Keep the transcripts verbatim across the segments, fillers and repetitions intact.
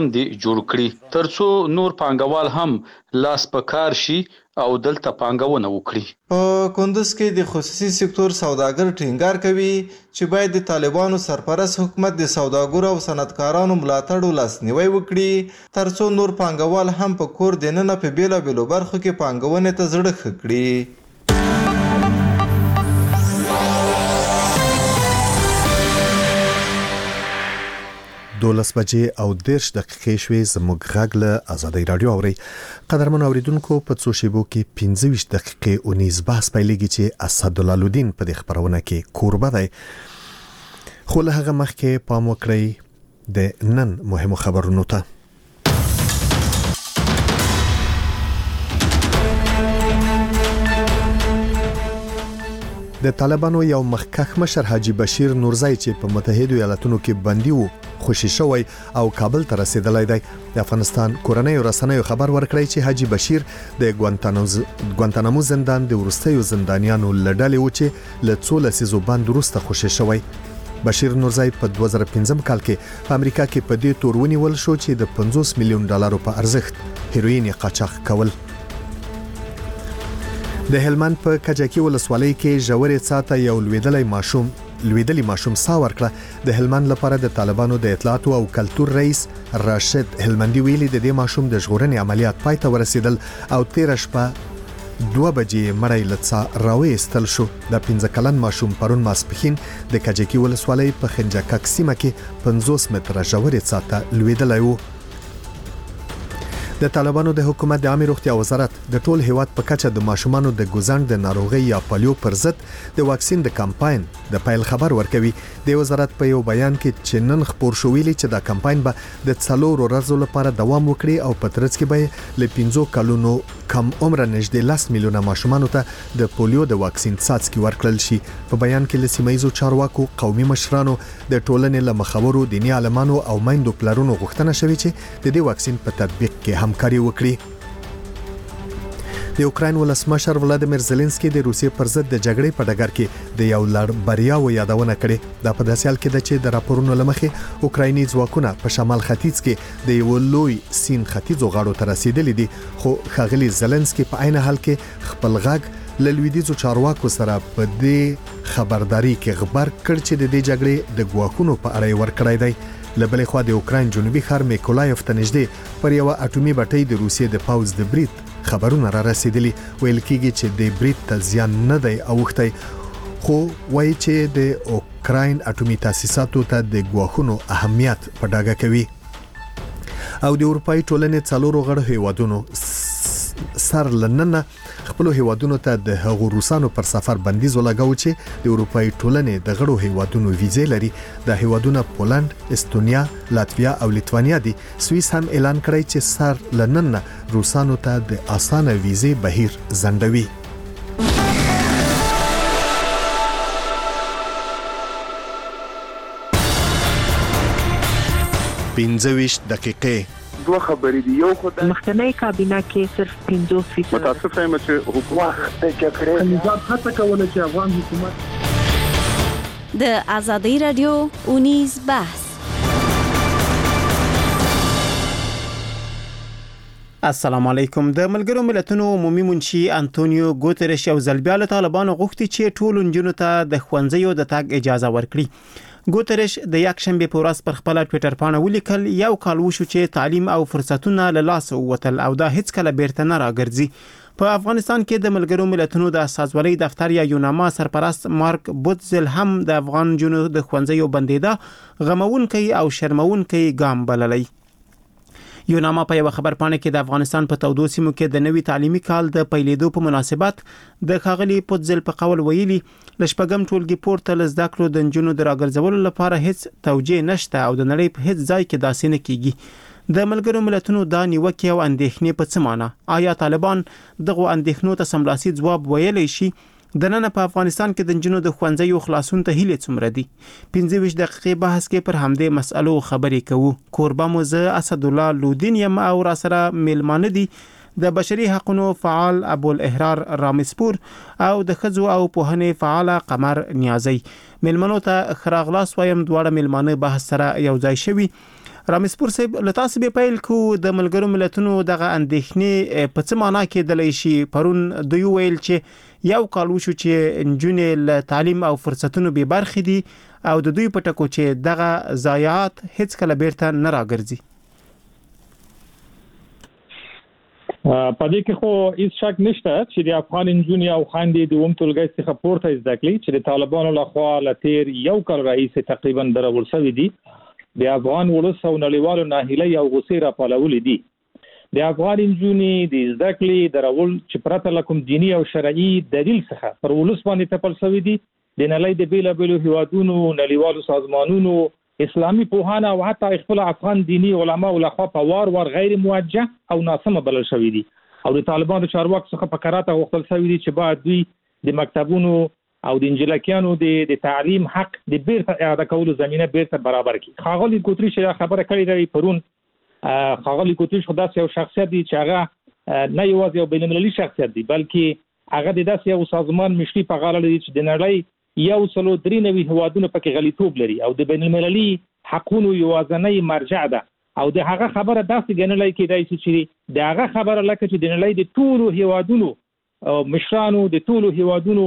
دی جوړ کړي ترڅو نور پانګوال هم لاس په کار شي او دلته پانګونه وکړي. په کندوز کې د خصوصي سکتور سوداګر ټینګار کوي چې باید د طالبانو سرپرست حکومت د سوداګرو او صنعتکارانو ملاتړ لاسنیوي وکړي ترڅو نور پانګوال هم په کور دننه په بیلابیلو برخو کې پانګونې ته زړه ښه کړي. دولس بجې او دېرش دقیقې شوې. زموږ غږ له ازادۍ راډیو اورئ. قدرمنو اوریدونکو په څو شیبو کې پنځه ویشت دقیقې اونیز بحث پیلېږي چې اسدالله په دې خپرونه کې کوربه دی. خو له هغه مخکې پام وکړئ د نن مهمو خبرونو ته. د طالبانو یو مخکښ مشر حاجی بشیر نورزی چې په متحده ایالاتونو کې بندي وو خوشي شوی او کابل ته رسیدلی دی. د افغانستان کورنۍ رسنیو خبر ورکړی چې حاجی بشیر د ګوانتانامو زندان د وروستیو زندانیانو له ډلې و چې له څو لسیزو بند وروسته خوشي شوی. بشیر نورزی په دوه زره پنځم کال کې په امریکا کې په دې تور ونیول شو چې د پنځوس میلیون ډالرو په ارزښت هیروین قاچاق کول. د هلمند په کجکی ولسوالۍ کې ژورې څاته یو لویدلی ماشوم لویدلی ماشوم سا ورکړه. د هلمند لپاره د طالبانو د اطلاعات او کلتور رئیس راشد هلمندي ویلي د دې ماشوم د ژغورنې عملیات پای ته ورسېدل او تیر شپه دوه بجې مړی له څا راوایستل شو. د پنځه کلن ماشوم پرون ماسپښین د کجکی ولسوالۍ په خنجکک سیمه کې پنځوس متره ژورې څاته لویدلی و. د طالبانو د حکومت د عامه روغتیا وزارت د ټول هیواد په کچه د ماشومانو د ګوزند د ناروغي یا پالیو پر ضد د واکسین د کمپاین د پیل خبر ورکوي. د وزارت په یو بیان کې چې نن خبر شو ویلي چې دا کمپاین به د څلورو ورځو لپاره دوام وکړي او په ترڅ کې به له پنځو کلونو کم عمر نږدې لس میلیونه ماشومانو ته د پولیو د واکسین څاڅکي ورکړل شي. په بیان کې له سیمایي چارواکو، قومي مشرانو، د ټولنې له مخورو، دیني عالمانو او میندو پلرونو غوښتنه شوې چې د دې واکسین په تطبیق کې همکاري وکړي. د اوکراین ولسمشر ولادیمیر زيلنسکي د روسیې پر ضد د جګړې په ډګر کې د یو لړ بریاو یادونه کړې. دا په داسې حال کې ده چې د راپورونو لمخې اوکرایني ځواکونه په شمال ختیځ کې د یو لوی سین ختیځو غاړو ته رسیدلي دي. خو ښاغلي زيلنسکي په عین حال کې خپل غږ له لویدیځو چارواکو سره په دې خبرداري کې خبر کړ چې د دې جګړې د ګواښونو په اړه ورکړی دی. له بلې خوا د اوکراین جنوبي ښار میکولایف ته نږدې پر یو اټومي بټۍ د روسیې د پوځ د برید خبرونه را رسیدلي. ویل کېږي چې د برید ته زیان نه دی اوښتی، خو وایي چې د اوکراین اټومي تاسیساتو ته د ګواښونو اهمیت په ډاګه کوي. او د اروپאי ټولنې څلورو غړو هیوادونو سر لننه خپل هیوادونو ته د هغو روسانو پر سفر بندیز ولګاو چې د اروپאי ټولنې د غړو هیوادونو ویزې لري. د هیوادونو پولند، استونیا، لاتویا او لیتوانیا دي. سوئیس هم اعلان کړی چې سر لننه روسانو ته د اسانه ویزې بهیر ځنډوي. پنځه ویشت دقیقې دوه خبرې دي. یو خدای مخکنی کابینه کې صرف پنځوس فیصد متاسف یم چې حکومت د جګړې نظام هڅه کوله چې افغان حکومت د ازادۍ رادیو اونیز بحث. السلام علیکم. د ملګرو ملتونو عمومي منشي انټونیو ګوتریش یو ځل بیا له طالبانو غوښتي چې ټول نجونو ته د ښوونځیو د تګ اجازه ورکړي. ګوتریش د یک شنبه په ورځ پر خپل ټوئیټر باندې ولیکل یو کال وشو چې تعلیم او فرصتونه له لاس ووتل او دا هیڅ کله بیرته نه راګرځي. په افغانستان کې د ملګرو ملتونو د سازوالۍ دفتر یا یوناما سرپرست مارک بوتزل هم د افغان جنو د ښوونځیو بندیدا غمونکي او شرمونکي ګام بللی. یوناما په یو خبر پاڼه کې د افغانستان په تودو سیمو کې د نوي تعلیمي کال د پیلېدو په مناسبت د ښاغلي پوتزل په قول ویلي لشپږم ټولګي پورته ل زده کړو د نجونو د راګرځولو لپاره هیڅ توجیه نشته او د نړۍ په هیڅ ځای کې داسې نه کیږي. د ملګرو ملتونو دا نیوکه او اندېښنې په څه معنی؟ آیا طالبان دغه اندېښنو ته سملاسي ځواب ویلی شي؟ د نن په افغانستان کې د نجونو د ښوونځیو خلاصون ته هیله څومره دي؟ پنځه ویشت دقیقې بحث کې پر همدې مسألو خبرې کوو. کوربه مو زه اسدالله لودین یم او را سره میلمانه دي د بشري حقوقو فعال ابو الاحرار رامسپور او د ښځو او پوهنې فعال قمر نیازی. میلمنو ته خراغلاس وایم. دواړه میلمانه بحث سره یو ځای شوي رامسپور صاحب له تاسو به پیل کو د ملګرو ملتونو دغه اندېښنې په څه معنا کې د لشي پرون دوی ویل چې یو کال وشو چې نجونې له تعلیم او فرصتونو به برخې دي او د دوی په ټکو چې دغه ضایعات هیڅ کله بیرته نه راګرځي. پدې کې خو هیڅ شک نشته چې د افغان نجونې او خويندې د اوم ټولګي څخه پورته زده کړي چې د طالبانو لخوا لتیر یو کال رئیس تقریبا درول شوی دي د افغان ولس او نړیوالو ناهیلي او غوسې را پالولې دي. د افغان نجونې د زده کړې درول چې پرته لکم دینی او شرعي دلیل څخه پر ولس باندې تپل شوی دي د نړۍ د بیلابېلو هیوادونو نړیوالو سازمانونو اسلامي پوهانه او حتی خپل افغان دینی علما او لخوا په وار وار غیر موجه او ناسمه بلل شوی دي او د طالبانو چارواکو څخه په کراته غوښتل شوی دي چې باید دوی د مکتبونو او د انجلکیانو د تعلیم حق د بیرته اعاده کولو زمينه بیرته برابر کړي. خاغلی کوتریش خبره کړې ده پرون. خاغلی کوتریش خو داسې یو شخصیت دی چې هغه نه یوازې یو بین‌المللي شخصیت دی بلکې هغه د داسې یو سازمان مشري په غاړه لري چې د نړۍ یو سلو درې نوي هوادونه پکې غلیتوب لري او د بین المللي حقوقو یوازنۍ مرجع ده او د هغه خبره داسې ګڼلای کېدای چې د هغه خبره لکه چې د نړۍ د ټولو هوادونو مشرانو د ټولو هوادونو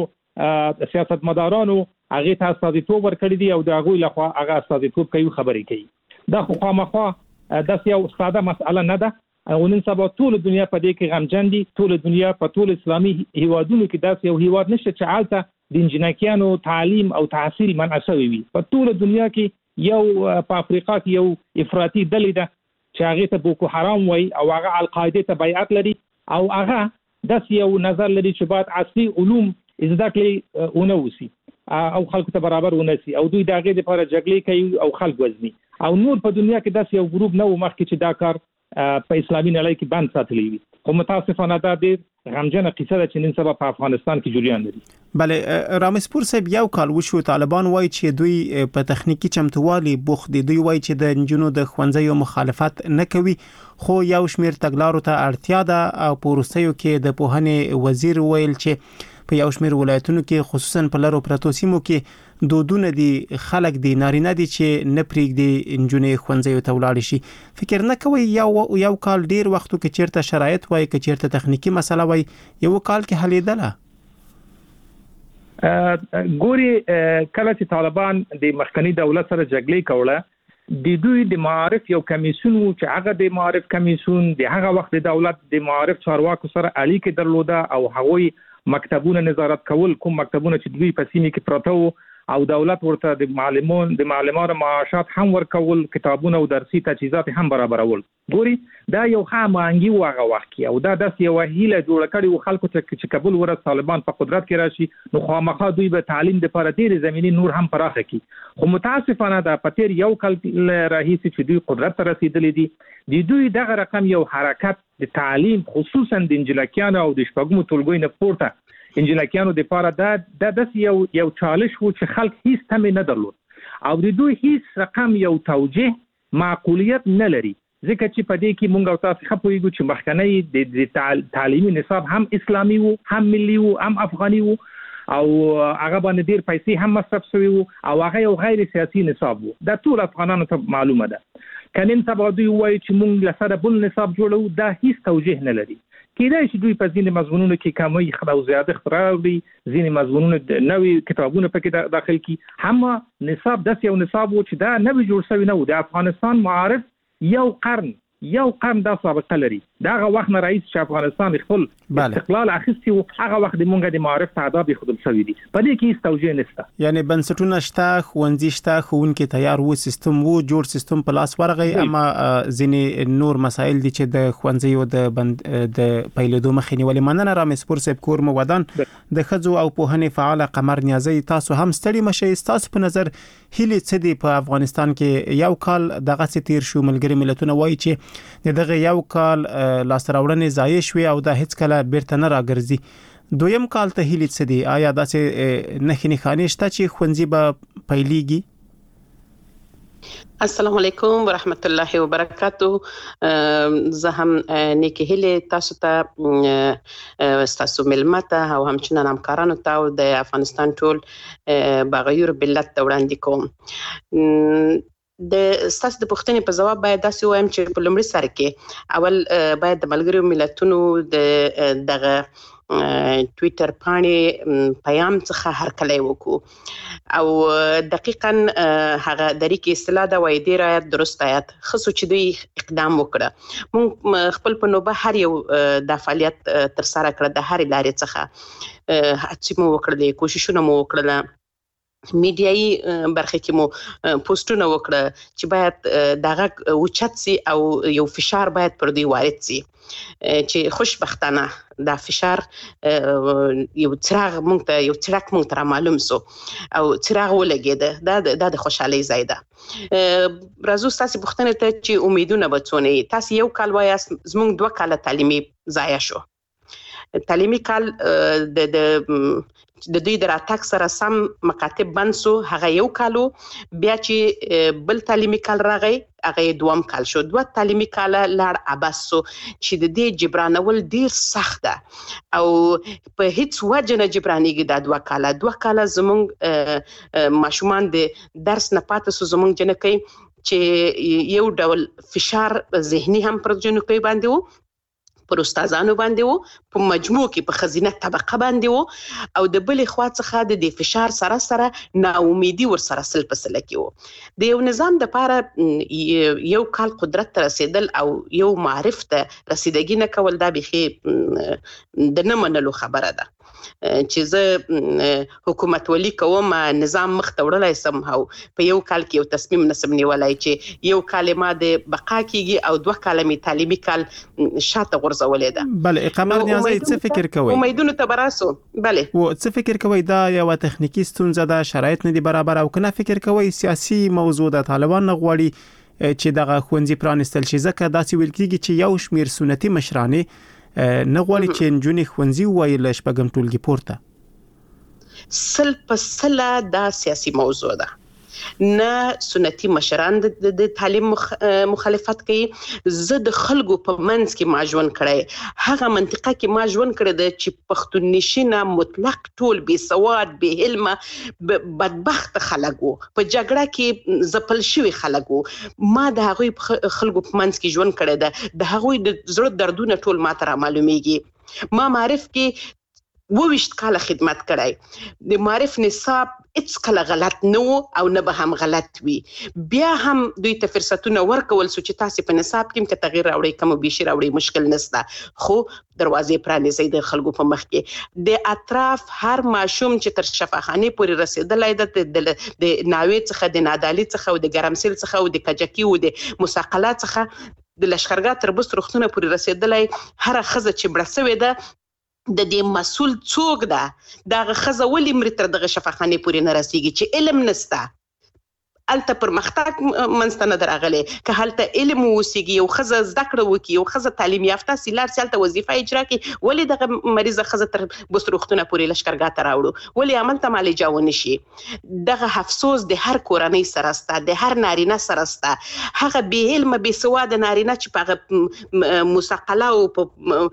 سیاستمدارانو هغه ته استازیتوب ورکړي دي او د هغه لخوا هغه استازیتوب کوي خبرې کوي. دا خو خامخا داسې یو ساده مسأله نه ده او نن سبا ټول دنیا په دې کې غمجن دي. ټول دنیا په ټول اسلامي هوادونو کې داسې یو هواد نشته چې حالته د انجنیکانو تعلیم او تحصیل منع شوی وي. په ټول دنیا کې یو په افریقا کې یو افراطي ډلې ده چې هغه ته بوکو حرام وایي او هغه القاعده ته بیعت لري او هغه داسې یو نظر لري چې باید عصري علوم زده کړي ونوسي او خلکو ته برابر ونسي او دوی دغه لپاره جګړې کوي او خلک وزني او نور په دنیا کې داسې یو ګروپ نه و مخکې چې دا کار په اسلامي نړۍ کې بند ساتلی وي. خو متاسفانه دا ډېر غمجنه قصه ده چې نن سبا په افغانستان کې جریان لري. بله رامسپور صاحب یو کال وشو طالبان وایي چې دوی په تخنیکی چمتووالي بوخت دي. دوی وایي چې د نجونو د ښوونځیو مخالفت نه کوي خو یو شمیر تګلارو ته اړتیا ده او په وروستیو کې د پوهنې وزیر ویل چې په یو شمیر ولایتونو کې خصوصا په لارو پرتو سیمو کې دودونه دي خلک دي نارینه دي چې نه پریږدي نجونې ښوونځیو ته ولاړ شي. فکر نه کوي یو یو کال ډیر وختو کې چیرته شرایط وای کې چیرته تخنیکی مسله وای یو کال کې حلیدله. ګوري کله چې طالبان د مخکنی دولت سره جګړې کوله د دوی د معارف یو کمیسیون چې هغه د معارف کمیسیون د هغه وخت د دولت د معارف چارواکو سره اړیکې درلوده او هغوی مکتبونه نظارت کول کوم مکتبونه چې دوی په سیمه کې پراته وو او دولت ورته د معلمون د معلمانو معاشات هم ورکول کتابونه او درسي تجهیزات هم برابرول. ګوري دا یو خامانګي واغه وخت کې او دا داسې یو هیله جوړ کړي و خلکو ته چې قبول ور طالبان په قدرت کې راشي نو خامخا دوی به تعلیم د لپاره ډېر زميني نور هم پراخه کړي. خو متاسفانه دا پتیر یو کال راهیسي چې دوی قدرت ته رسیدلې دي د دوی دغه رقم یو حرکت د تعلیم خصوصا د انجلکیانو او د شپږمو ټولګي نه پورته انجلکیانو د لپاره دا د داس یو یو چالش وو چې خلک هیڅ تم نه درلود او د دوی هیڅ رقم یو توجیه معقولیت نه لري ځکه چې په دې کې مونږ او تاسو خپويږو چې مخکنی د تعلیمي نصاب هم اسلامي وو هم ملي وو هم افغاني وو او هغه باندې ډیر پیسې هم مصرف شوی وو او هغه یو غیر سیاسي نصاب وو. دا ټول افغانانو ته معلومه ده. کنن سبا دوی وایي چې مونږ لسره بل نصاب جوړو دا هیڅ توجیه نه لري. کېدای شي دوی په ځینې مضمونونو کې کمی خو زیاده خبرې ځینې مضمونونه نوې کتابونه پکې داخل کی هم نصاب داس یو نصاب و چې دا نوې جوړ شوی نه و. د افغانستان معارف یو قرن یو قرن دا سابقه لري. داغه وخت نه رئیس چې افغانستان خپل استقلال اخیستی او هغه وخت د مونږ د معارف تعداد خودل شوی دي. په دې کې هیڅ توجیه نشته. یعنی بنسټونه شته ښوونځي شته ښوونکي تیار وو سیستم وو جوړ سیستم په لاس ورغی اما ځینې نور مسایل دي چې د ښوونځیو د بند د پیلېدو مخې نیولې. مننه رامسپور صاحب کور مو ودان د خځو او پوهنې فعال قمر نیازی تاسو هم ستړي مشئ. تاسو په نظر هلي څه دي په افغانستان کې یو کال دغه ستیر شو ملګری ملتونه وایي چې دغه یو کال لاس راوړنې ضایع شوې او دا هیڅ کله بیرته نه راګرځي. دویم کال ته هلي څه دي آیا داسې نښې نښانې شته چې ښوونځي به پیلېږي؟ السلام علیکم ورحمت الله وبرکاته. زه هم نیکی هیله تاسو ته تاسو ملمته او همچنان همکارانو ته د افغانستان ټول بغیر ملت ته وړاندې کوم. د ستاسو د پوښتنې په جواب باید داسې وایم چې په لومړي سر کې اول باید د ملګرو ملتونو د دغه ټویټر باندې پیغام څخه هرکلی وکړو او دقیقاً هغه د ریکې اصطلاح د وای دی رایت درست آیت خصو چې دوی اقدام وکړه مونږ خپل په نوبه هر یو د فعالیت تر سره کړ د هر لارې څخه هڅې مو وکړلې کوششونه مو وکړل میډیایي برخه کې مو پوسټونه وکړه چې باید دغه اوچت سي او یو فشار باید پر دوی وارد سي چې خوشبختانه دا فشار یو څراغ مونږ ته یو څرک مونږ ته معلوم سو او څراغ ولګید دا د خوشحالي ځای ده. راځو تاسو پوښتنه ته چې امیدونه بچونه تاسو یو کال وایاست زموږ دوه کال تعلیمي ضایع شو. تعلیمي کال د د دوی د راتګ سره سم مکاتب بند سو هغه یو کالو بیا چې بل تعلیمي کال راغی هغه دوام کال شو دوه تعلیمي کال لاړ عباس سو چې د دې جبرانول ډیر سخت ده او په هیڅ وجه نه جبرانیږي دا دوه کال دوه کال زمونږ ماشومان د درس نه پاتې سو زمونږ جنکې چې یو ډول فشار ذهني هم پر جنکې باندې وو پر استادانو باندې وو په مجموع کې په خزینه طبقه باندې وو او د بلې خوا څخه د دې فشار سره سره ناامیدي ور سره سل په سل کې وو د یو نظام د لپاره یو کال قدرت ته رسیدل او یو معرف ته رسیدګي نه کول دا بخي د نه منلو خبره ده چې زه حکومت ولی کوم نظام مخ ته وړلای سم هاو په یو کال کې یو تصمیم نسم نیولای چې یو کلمه د بقا کیږي او دوه کلمې تعلیمي کال شاته غورځولې ده. بله قمر نیازی څه فکر کوي؟ امیدونه ته براسو. بله و څه فکر کوي دا یو تخنیکی ستونزه ده شرایط نه دي برابر او کنه فکر کوي سیاسي موضوع ده طالبان نه غواړي چې دغه خوندې پرانستل شي ځکه داسې ویل کیږي چې یو شمیر سنتي مشرانه نه غواړي چې نجونې ښوونځي ووایي له شپږم ټولګي پورته سل په سله دا سیاسي موضوع ده نه سنتي مشران د تعلیم مخالفت کوي زه د خلکو په منځ کې ما ژوند کړی هغه منطقه کې ما ژوند کړی د چې پښتون نشینه مطلق ټول بې سواد بې علمه بدبخت خلک وو په جګړه کې ځپل شوي خلک وو ما د هغوی خلکو په منځ کې ژوند کړی ده د هغوی د زړه دردونه ټول ما ته را معلومیږي ما معرف کې وویشت کاله خدمت کړی د معرف نصاب هیڅ کله غلط نه وو او نه به هم غلط وي بیا هم دوی ته فرصتونه ورکول سو چې تاسو په نصاب کې که تغییر راوړي کوم به شي راوړي مشکل نشته خو دروازې پرانیزي د خلکو په مخ کې د اطراف هر ماشوم چې تر شفاخانه پورې رسیدلای د د ناوې څخه د نادالي څخه او د ګرمسل څخه او د کجکی او د مساقلات څخه د لشکرګاه تر بست روختونه پورې رسیدلای هر خزه چې برسوي ده د دې مسول څوک ده دا خزه ولې مر تر دغه شفاخانه پورې نه رسیږي چې علم نسته الته پرمختګ منځته نه درغلي که هلته علم وسیږي او خزه زده کړه وکي او خزه تعلیم یافته سیلار سالته وظیفه اجرا کوي ولې دغه مریضه خزه تر بستروختونه پورې لشکرګاه ته راوړو ولې عمل ته مالي جاون شي دغه افسوس د هر کورنۍ سره ستا د هر نارینه سره ستا هغه به علم به سواد نارینه چې په مسقله او په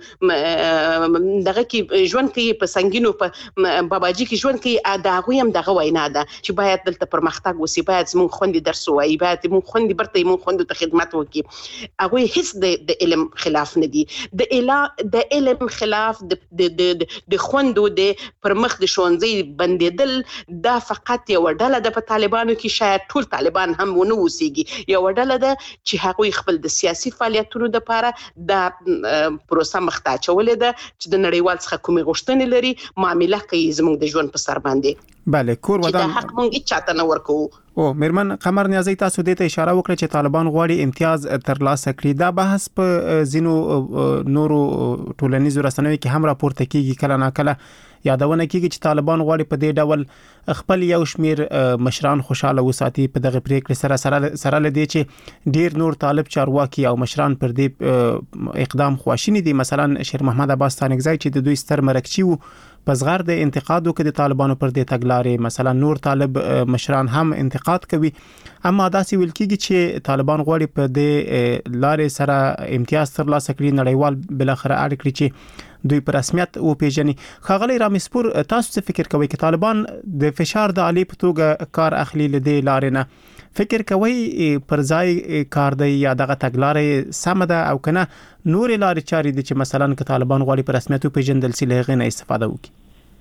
دغه کې ژوند کوي په سنگینو په باباجي کې ژوند کوي دا غویم دغه وینا ده چې باید دلته پرمختګ وسی باید مون خوندې درس وایي باید مون خوندې برته مون خوندې ته خدمت وکړي هغوی هیڅ د علم خلاف نه دي د علم خلاف د د خوندو د پرمخ د ښوونځي بندېدل دا فقط یو ډله ده په طالبانو کې شاید ټول طالبان هم ونه اوسېږي یو ډله ده چې هغوی خپل د سیاسي فعالیتونو دپاره دا پروسه مخته اچولې ده چې د نړیوال څخه کومې غوښتنې لري معامله کوي زموږ د ژوند په سر باندې بله کور ودان چې دا حق مونږ هیڅ چاته نه ورکوو او میرمن قمر نیازی تاسو دې ته اشاره وکړه چې طالبان غواړي امتیاز ترلاسه کړي دا بحث په زینو نورو ټولنیزو رسنیو کې هم راپورته کیږي کله نه کله یادونه کیږي چې طالبان غواړي په دې ډول خپل یو شمیر مشران خوشاله وساتي په دغه پریکړه سره سره سره لدی چې ډیر نور طالب چارواکي او مشران پر دې اقدام خواشینی دي مثلا شیر محمد عباس ستانکزی چې د دوی ستر مرکچی وو پسغر د انتقادو کې د طالبانو پر دې تګلارې مثلا نور طالب مشران هم انتقاد کوي اما داسې ویل کیږي چې طالبان غواړي په دې لارې سره امتیاز ترلاسه کړي نړیوال بل اخر اړ کړي چې دوی په رسمیت او پیژني خاغلی رامسپور تاسو څه فکر کوئ چې طالبان د فشار د عالی په توګه کار اخلي لدې لارې نه فکر کوي پر ځای کار دی یا دغه تګلارې سم ده او کنه نور لارې چارې دي چې مثلا ک طالبان غواړي په رسمیت پیژندل سي له غنه استفاده وکړي؟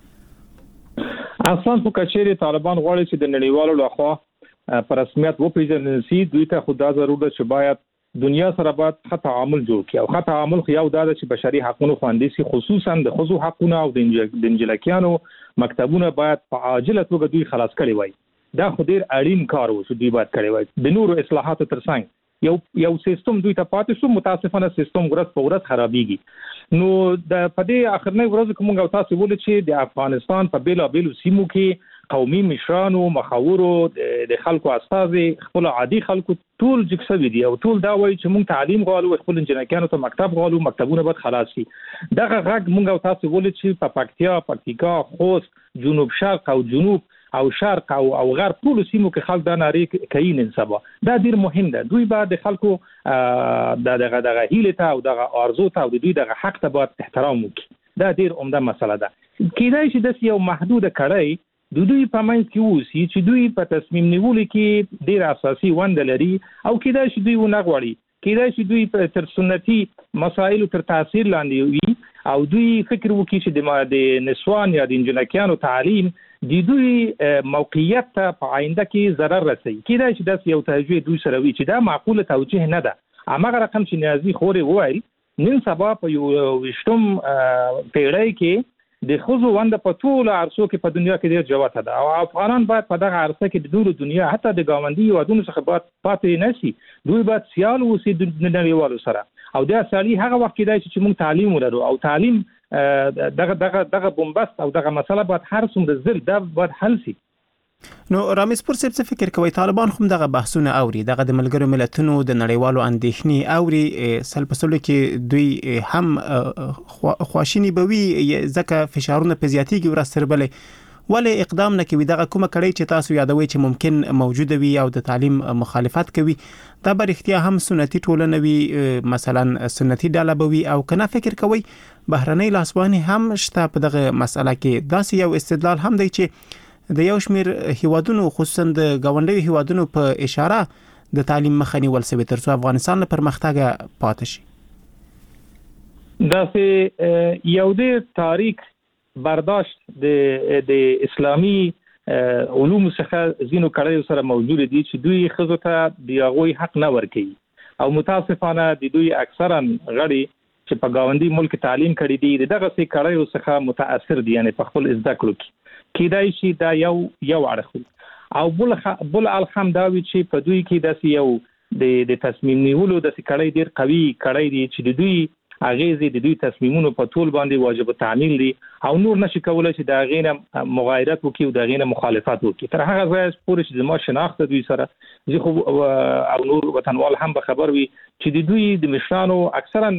اصلا په کچېری طالبان غواړي چې د نړیوالو لخوا په رسمیت وپیژندل سي، دوی ته خدا ضرورت ده چې باید دنیا سره باید ښه تعامل جوړ کړي، او ښه تعامل خو یو دا ده چې بشري حقوقو خوندي سي، خصوصا د ښځو حقوقونه او د انجلکیانو مکتبونه باید په عاجله توګه دوی خلاص کړي وای. دا خو ډیر اړین کار و چې دوی باید کړی وای. د نورو اصلاحاتو ترڅنګ یو یو سیستم دوی ته پاتې شو، متاسفانه سیستم ورځ په ورځ خرابېږي. نو د پدې اخرنۍ ورځ کې موږ تاسو ولې چې د افغانستان په بیلا بیلو سیمو کې قومي مشرانو مخاورو د خلکو استازي خپل عادي خلکو ټول جکسوي دي او ټول دا وایي چې موږ تعلیم غواړو، خپل انجنیرانو ته مکتب غواړو، مکتبونه باید خلاص شي. دغه غږ موږ تاسو ولې چې په پکتیا، پکتیکا، خوست، جنوب شرق او جنوب او شرق او او غرب ټول سیمو کې خلک دا ناري کوي نن سبا. دا ډیر مهم ده. دوی باید د خلکو د دغه دغه هیله ته او دغه ارزو ته او د دوی دغه حق ته باید احترام وکړي. دا ډیر عمده مسله ده. کېدای شي د یو محدود کړی د دوی په منځ کې ووسی چې دوی په تصمیم نیولو کې ډیر اساسي ونډه لري، او کېدای شي دوی ونه غواړي، کېدای شي دوی په تر سنتي مسایلو تر تاثیر لاندې وي او دوی فکر وکړي چې د نسوان یا د انجنیرانو تعلیم د دوی موقعیت ته په آینده کې ضرر رسوي. کېدای شي داسې یو توجیه دوی سره وي چې دا معقوله توجیه نه ده. هماغه رقم چې نیازي خورې وویل، نن سبا په یو ویشتم پیړۍ کې د خزو ونده په ټوله عرصو کې په دنیا کې ډېر جوته ده، او افغانان باید په دغه عرصه کې د ټول دنیا حتی د ګاونډي هیوادونو څخه باید پاتې نه شي. دوی باید سیال اوسي د نړیوالو سره، او دا سیالي هغه وخت کېدای شي چې موږ تعلیم ولرو، او تعلیم دغه دغه دغه بومبست او دغه مسله باید هر څومره زر دا باید حل شي. نو رامز پور صاحب څه فکر کوي؟ طالبان هم دغه بحثونه اوري، دغه د ملګرو ملتونو د نړیوالو اندېښنې اوري، سل په سلو کې دوی هم خواشینی بوي ځکه فشارونه په زیاتیږي ورځ تر بلې، ولې اقدام نه کوي؟ دغه کومه کړۍ چې تاسو یادوي چې ممکن موجوده وي او د تعلیم مخالفت کوي، دا به رښتیا هم سنتي ټولنه وي، مثلا سنتي ډله به وي، او کنه فکر کوي بهرنۍ لاسوهنې هم شته په دغه مسله کې؟ داسې یو استدلال هم دی چې د یو شمیر هیوادونو خصوصا د ګاونډیو هیوادونو په اشاره د تعلیم مخه نیول شوې ترڅو افغانستان له پرمختګ پاتې شي. داسې یو د تاریخ برداشت د د اسلامي علوم څخه زینو کړیو سره موجود دي چې دوی خزو ته د هغوی حق نه ورکوي، او متاسفانه د دوی اکثرا غړي چې په ګاونډي ملک تعلیم کړي دي دغه څه کړیو څخه متاثر دي، یعنی په خپل زده کړو کې کېدای شي دا یو یو اړخ، او بل بل الحم دا وی چې په دوی کې داسې یو د د تصمیم نیولو داسې کړی ډیر قوي کړی دي چې د دوی اغیزې د دوی تصمیمونو په ټول باندې واجب تعمیل دي، او نور نشي کولای چې دا غینه مغایرت وکړي او دا غینه مخالفت وکړي. تر هغه ځای پورې چې زموږ شناخت دوی سره زه خو او نور وطنوال هم به خبر وي چې د دوی د مشرانو اکثرا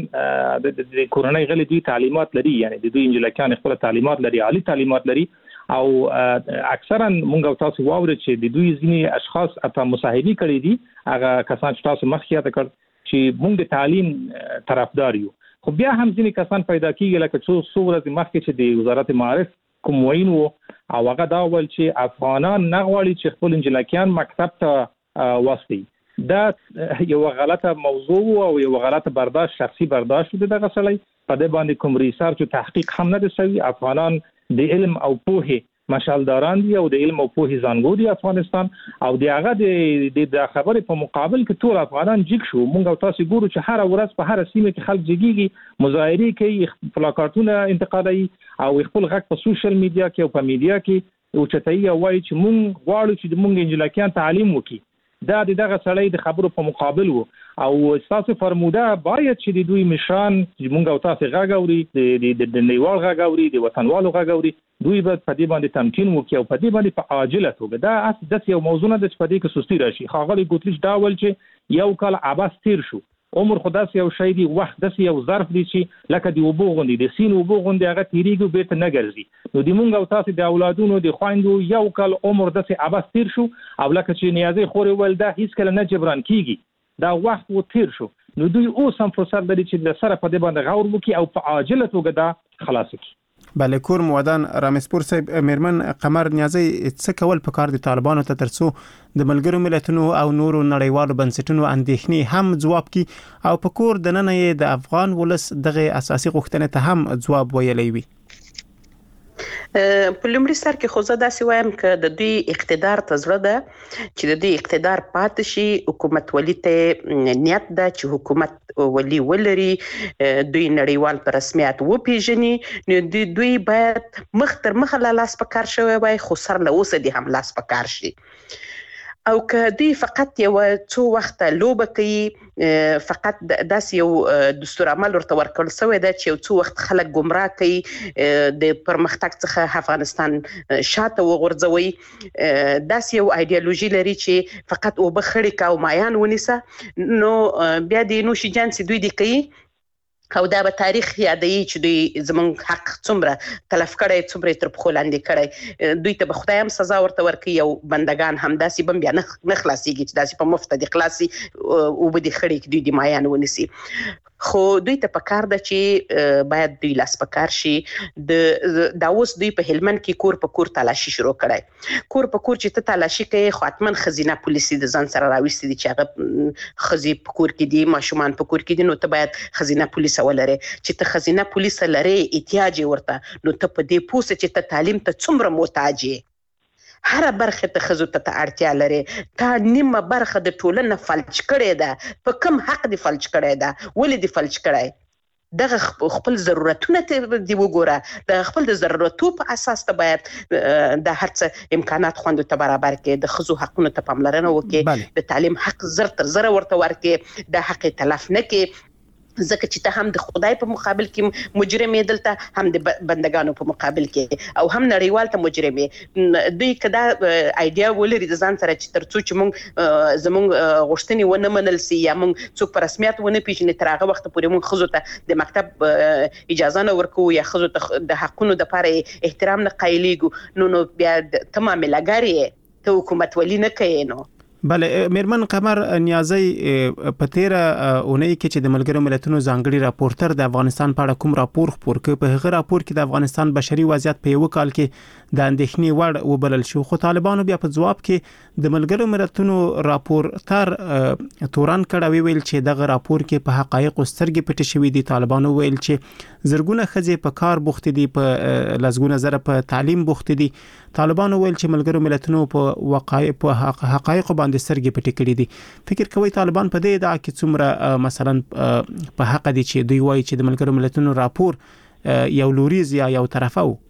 د کورنۍ غړي دوی تعلیمات لري، یعنی د دوی انجلکان خپل تعلیمات لري، عالی تعلیمات لري، او اکثرا مونږ تاسو واورئ چې د دوی ځینې اشخاص اته مصاحبي کړي دي، هغه کسان چې تاسو مخکې یاد کړ چې مونږ د تعلیم طرفدار یو، خو بیا هم ځینې کسان پیدا کیږي لکه څو څو ورځې مخکې چې د وزارت معارف کوم وین وو، او هغه دا ول چې افغانان نه غواړي چې خپل انجلکیان مکتب ته واستي. دا یو غلطه موضوع او یو غلطه برداشت، شخصي برداشت د دغه سړی په دې باندې کوم ریسرچ او تحقیق هم نه دی. افغانان د علم او پوهه مشالداران دي او د علم او پوهه زانګو دي افغانستان، او د هغه د د خبرې په مقابل کې ټول افغانان جګ شو. مونږ تاسو ګورو چې هر ورځ په هر سیمه کې خلک جګیږي، مظاهره کوي، پلاکارتونه انتقالوي، او خپل غږ په سوشل میډیا کې او په میډیا کې او چتای وایي چې مونږ غواړو چې د مونږ انجلکیان تعلیم وکړي. دا دغه سړی د خبرو په مقابل وو، او تاسو فرموده باید چې د دوی مشران چې مونږ او تاسو غږ اوري، د د نړیوال غږ اوري، د وطنوالو غږ اوري، دوی به په دې باندې تمکین وکړي او په دې باندې په عاجله توګه دا اس د یو موضوع نه د په دې کې سستی راشي. خاغلی ګوتلیش دا ول چې یو کال عباس تیر شو، عمر خداس یو شی دی، وخت داس یو ظرف دی چې لکه دی وبو غوندي د سین وبو غوندي هغه تیریږي بیرته نه ګرځي. نو د مونږ او تاسو د اولادونو د خويندو یو کال عمر داس عباس تیر شو، او لکه چې نیازي خوري ول دا هیڅ کله نه جبران کیږي، دا وخت و تیر شو. نو دوی اوس هم فرصت لري چې د سره په دې باندې غور وکړي او په عاجله توګه دا خلاص کړي. بله کور مودان رامسپور صاحب میرمن قمر نیازی څه کول پکار دي طالبانو ته ترڅو د ملګرو ملتونو او نورو نړیوالو بنسټونو اندېښنې هم ځواب کی او په کور د نن یې د افغان ولس دغه اساسي غوښتنې ته هم ځواب ویلی وي؟ په لومړي سر کې خو زه داسې وایم چې د دوی اقتدار ته زړه ده چې د دوی اقتدار پاتې شي، حکومت ولي ته نیت ده چې حکومت ولي ولري، دوی نړیوال په رسمیت وپیژني، نو دوی باید مخ تر مخه له لاس په کار شوی وای، خو سر له اوسه دې هم لاس په کار شي. او که دوی فقط یو څو وخت لوبه کوي، فقط داس یو دستور عمل ورته ورکړل شوی دی چې یو څو وخت خلک گمراه کوي، د پرمختګ څخه افغانستان شاته وغورځوي، داس یو ایدئولوژي لري چې فقط اوبه خړې کا او مایان ونیسه، نو بیا د نوشي جان سي دوی دی کوي او دا به تاریخ یادوي چې دوی زمونږ حق څومره تلف کړی، څومره تر پښو لاندې کړی، دوی ته به خدای هم سزا ورته ورکوي او بندگان هم داسې به بیا نه خلاصېږي چې داسې په مفته دې خلاصي اوبه دې خړې کړي دوی د مایان ونیسي. خو دوی ته پکار ده چې باید دوی لاس پکار شي. د دا اوس دوی په هلمند کې کور په کور تلاشي شروع کړی، کور په کور چې ته تلاشي کوي خو حتما خزینه پولیسي د ځان سره راوستي دي چې هغه خزي په کور کې دي، ماشومان په کور کې دي، نو ته باید خزینه پولیس ولري. چې ته خزینه پولیس لري احتیاج ورته، نو ته په دې پوسه چې ته تعلیم ته څومره محتاج یې، هر برخه ته خزو ته اړتیا لري، تا نیمه برخه د ټولنه فلج کړې ده، په کم حق دی فلج کړې ده، ولې دی فلج کړای؟ دغه خپل ضرورتونه ته دی وګوره، د خپل د ضرورتو په اساس ته باید د هر څه امکانات خوندو ته برابر کې، د خزو حقونو ته پاملرنه وکړي، د تعلیم حق زر تر زر ورته ورکړي، د حق تلف نه کې، ځکه چې ته هم د خدای په مقابل کې مجرم یې، دلته هم د بندگانو په مقابل کې او هم نړیوال ته مجرم یې. دوی کدا ایډیا ولري د ځان سره چې ترڅو چې مونږ زمونږ غوښتنې ونه منل سي یا مونږ څوک په رسمیت ونه پیژني، تر هغه وخت پورې مونږ خزو ته د مکتب اجازه نه ورکو یا خزو ته د حقونو د لپاره احترام نه قایلیږو، نو نو بیا ته معامله ګارې ته حکومت ولی نه کوي. نو بله میرمن قمر نیازی په تیره اونۍ کې چې د ملګرو ملتونو ځانګړي راپورټر د افغانستان په اړه کوم راپور خپور کړ، په هغه راپور کې د افغانستان بشري وضعیت په یو کال کې د اندېښنې وړ وبلل شو، خو طالبانو بیا په ځواب کې د ملګرو ملتونو راپورټر تورن کړه، ویل چې دغه راپور کې په حقایقو سترګې پټې شوې دي. طالبانو ویل چې زرګونه ښځې په کار بوختې دي، په لسګونه زره په تعلیم بوختې دي. طالبانو ویل چې ملګرو ملتونو په وقایع په حقایقو باندې سترګې پټې کړې دي. فکر کوي طالبان په دې ادعا کې څومره مثلا په حق دي چې دوی وایي چې د ملګرو ملتونو راپور یو لوریز یا یو طرفه و؟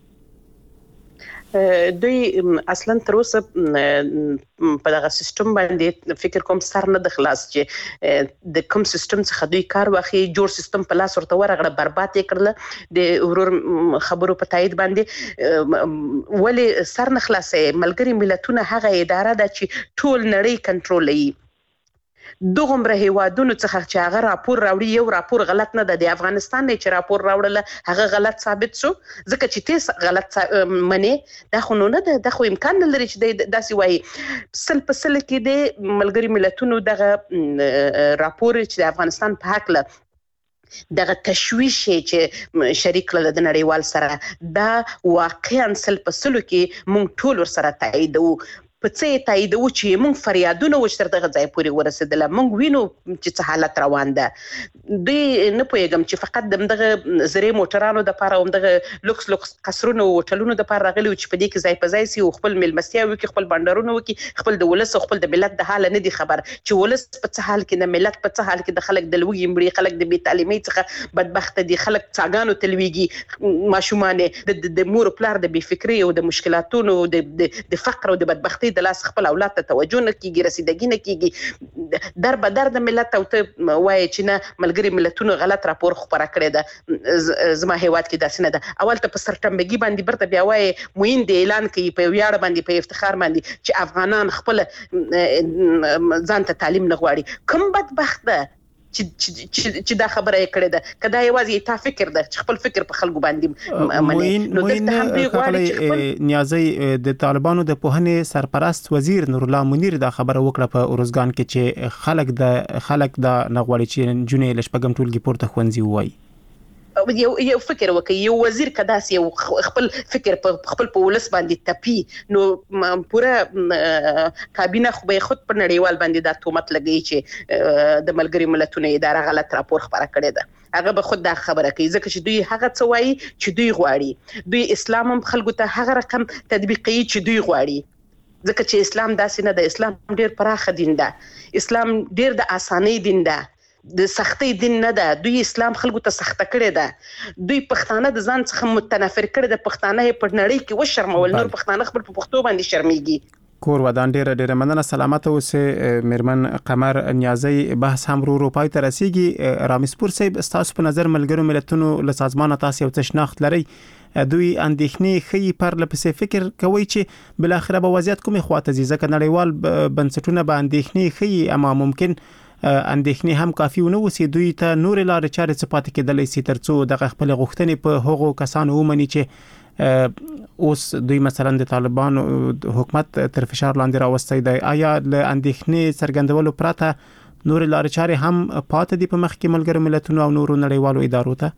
دوی اصلا تر اوسه په دغه سیستم باندې فکر کوم سر نه د خلاص چې د کوم سیستم څخه دوی کار واخی، جوړ سیستم په لاس ورته ورغړه، برباد یې کړل. د ورور خبرو په تایید باندې ولې سر نه خلاصې؟ ملګری ملتونه هغه اداره ده چې ټول نړۍ کنټرولوي. دغه هیوادونو څخه چې هغه راپور راوړي، یو راپور غلط نه ده، د افغانستان نه چې راپور راوړل هغه غلط ثابت شو، ځکه چې ته غلط منی دا خو نه ده، دا خو امکان نه لري چې داسې وایي. سل په سل کې د ملګری ملتونو دغه راپور چې د افغانستان په حق له دغه تشویش چې شریک له د نړیوال سره، دا واقعا سل په سلو کې مونږ ټول ور سره تاییدو. په څه تایید و چې مونږ فریادونه وشتر دغه ځای پورې ورسېدل، مونږ وینو چې څه حالت روان ده. دوی نه پوهېږم چې فقط دغه زړې موټرانو د پاره او دغه لوکس لوکس قصرونو او هوټلونو د پاره راغلي چې په دې کې ځای په ځای سي او خپل ملمستیا وکړي، خپل بانډارونه وکړي، خپل د ولس او خپل د ملت د حال نه دي خبر چې ولس په څه حال کې، د ملت په څه حال کې، د خلک د لوږې مړي، خلک د بې تعلیمۍ څخه بدبخته دي، خلک څاګانو ته لویږي، ماشومان د مور پلار د بې فکرۍ او د مشکلاتونو د فقر او د بدبختۍ د لاس خپل اولاد ته توجه نه کیږي، رسیدګي نه کیږي. در به در د ملت او ته وایي چې نه ملګری ملتونو غلط راپور خبره کړې ده، زما هیواد کې داسې نه ده. اول ته په سرټمبګي باندې برته بیا وایي موین د اعلان کوي په ویاړ باندې، په افتخار باندې چې افغانان خپل ځان ته تعلیم نه غواړي. کوم بدبخت ده چې دا خبره یې کړې ده؟ کدا یوازې تا فکر ده چې خپل فکر په خلکو باندې مني. نو دلته هم دوی غواړي چې نیازی د طالبانو د پوهنې سرپرست وزیر نور الله منیر دا خبره وکړه په اورزګان کې چې خلک د خلک د نغواړي چې جنې لشپګم ټولګي پورته خوندزي وایي. یو یو فکر وکړي یو وزیر کداس یو خپل فکر په خپل په ولس باندې تپی نو پوره کابینه خو به خود پر نړیوال باندې دا تهمت لګي چې د ملګری ملتونو اداره غلط راپور خبره کړې ده هغه به خود دا خبره کوي ځکه چې دوی هغه څه وایي چې دوی غواړي دوی اسلام هم خلکو ته هغه رقم تطبیقي چې دوی غواړي ځکه چې اسلام داسې نه ده اسلام ډیر پراخه دین ده اسلام ډیر د اسانۍ دین ده د سختي دین نه ده دوی اسلام خلکو ته سخته کړی ده دوی پښتانه د ځان څخه متنفر کړي د پښتانه په نړۍ کې و شرمول نور پښتانه خپل په پښتو باندې شرمېږي کور ودان ډیره ډیره مننه سلامت اوسه میرمن قمر نیازی بحث هم رو رو پای ته رسیږي رامسپور صاحب تاسو په نظر ملګرو ملتونو له سازمان تاسو یو څه شناخت لري دوی اندېښنې خي پر لپسې فکر کوي چې بل اخره به وضعیت کومه خواته ځي ځکه نړیوال بنسټونه به اندېښنې خي اما ممکن اندېښنې هم کافي ونه وسی دوی ته نور لارې چارې څه پاتې کېدلې سي ترڅو د خپل غوښتنې په هغو کسانو ومني چې اوس دوی مثلا د طالبانو حکومت تر فشار لاندې راوستي دی آیا له اندېښنې څرګندولو پرته نور لارې چارې هم پاتې دي په مخ کې ملګرو ملتونو او نورو نړیوالو ادارو ته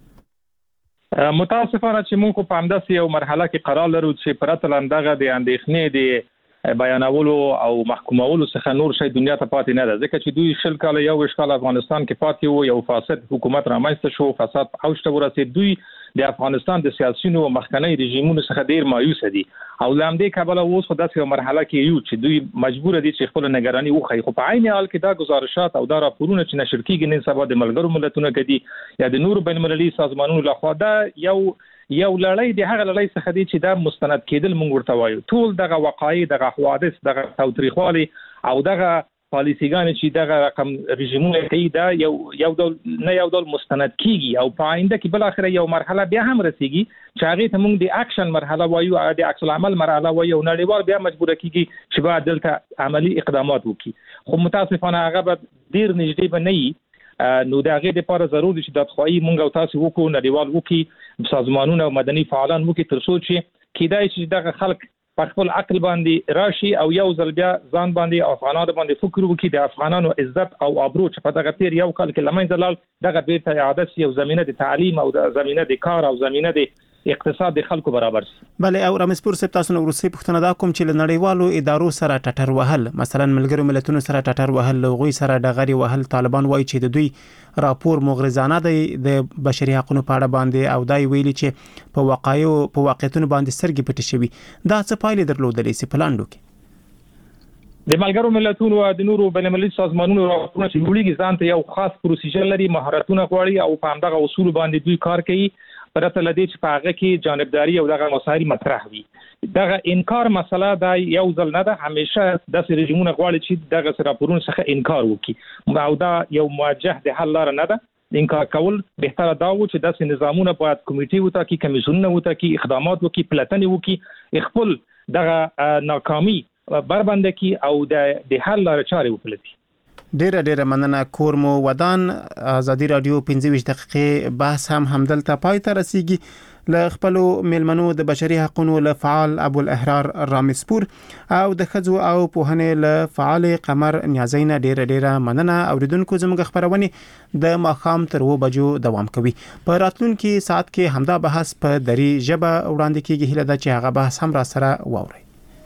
متاسفانه چې موږ په همداسې یو مرحله کې قرار لرو چې پرته لندغه د اندېښنې د بیانولو او محکومولو څخه نور شي دنیا ته پاتې نه ده ځکه چې دوی شل کال یو وشکال افغانستان کې پاتې وو یو فاسد حکومت رامنځته شو فساد په اوج ته ورسید دوی د افغانستان د سیاسيونو او مخکنی رژیمونو څخه ډیر مایوس دي او لامدې کابل اوس خو داسې یو مرحله کې یو چې دوی مجبور دي چې خپل نگرانی وخی خو په عین حال کې دا گزارشات او دا راپورونه چې نشر کیږي نن سبا د ملګرو ملتونو کې دي یا د نور بین المللي سازمانونو لخوا دا یو یو لړۍ د هغه لړۍ څخه دي چې دا مستند کېدل مونږ ورته وایو ټول دغه وقایع دغه حوادث دغه تاریخوالي او دغه پالیسیګان چې دغه رقم رژیمونه کوي دا یو یو ډول نه یو ډول مستند کیږي او په آینده کې بل اخر یو مرحله بیا هم رسیږي چې هغه ته مونږ د اکشن مرحله وایو د عکس العمل مرحله وایو نړیوال بیا مجبور کیږي چې بعد دلته عملی اقدامات وکړي خو متاسفانه هغه به ډیر نږدې بنئ نو دا غي د لپاره ضروري چې د خوایي مونږ او تاسو وکړو نړیوال وکړي سازمانونه او مدني فعالان وکړي ترڅو چې کیدای چې دغه خلک په خپل عقل باندې راشي او یو ځل بیا ځان باندې افغانانو باندې فکر وکړي د افغانانو عزت او ابرو چې په دغه تیر یو کال کې لمنځه لاړ دغه بیرته اعاده یو زمينه د تعلیم او د زمينه د کار او زمينه د اقتصاد د خلکو برابر شي بله او رامسپور صاحب تاسو نو روسي پښتنه دا کوم چې نړیوالو ادارو سره ټټر وهل مثلا ملګرو ملتونو سره ټټر وهل لغوي سره دغری وهل طالبان وایي چې د دوی راپور مغرضانه دی د بشري حقوقو په اړه باندې او دای ویلي چې په واقعیو په واقعیتونو باندې سرګي پټ شوی دا څه پایلې درلودلې سي پلاندو کې د ملګرو ملتونو او د نورو بین المللي سازمانونو راپورونه چې وړيږي ځان ته یو خاص پروسیجر لري مهارتونه غواړي او په همدغه اصول باندې دوی کار کوي پرته لدی چې په هغه کې جانبداري او دغه مسایل مطرح وي دغه انکار مسله دا یو ځل نه ده همیشه د رژیمونو غواړي چې دغه راپورونه څخه انکار وکړي او دا یو موجه د حل لار نه ده انکار کول بهتره دا و چې داسې نظامونه باید کمیټې وټاکي کمیسیونونه وټاکي اقدامات وکړي پلاتنې وکړي خپل دغه ناکامي بربنده کی او د حل لار چارې وپلټي ډیره ډیره مننه کور مو ودان ازادي رادیو پنځه ویشت دقیقې بحث هم همدلته پای ته رسیږي ل خپل ملمنو د بشري حقوقو له فعال ابو الاحرار رامسپور او د خځو او پوهنې له فعال قمر نیازینا ډیره ډیره مننه اوریدونکو زموږ خبرونه د ماخام تر و بجو دوام کوي په راتلونکي ساعت کې همدا بحث په دری ژبه وړاندې کیږي هله د چې هغه بحث هم را سره واوري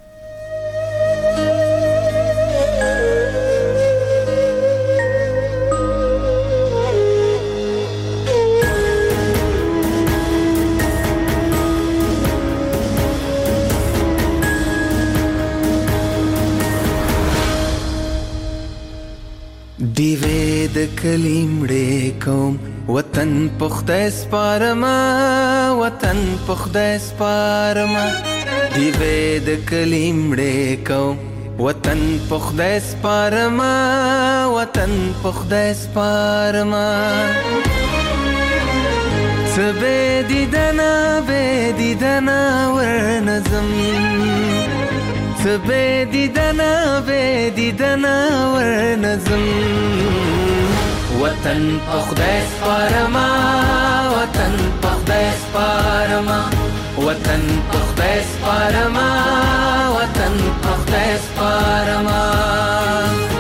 دیوې د کلیمړې کوم وطن پخته سپارما وطن پخته سپارما دیوې د کلیمړې کوم وطن پخته سپارما وطن پخته سپارما سبه دیدنا به دیدنا ورنظم سبه دیدنا به دیدنا ورنظم وطن پخدای سپارما وطن پخدای سپارما وطن پخدای سپارما وطن پخدای سپارما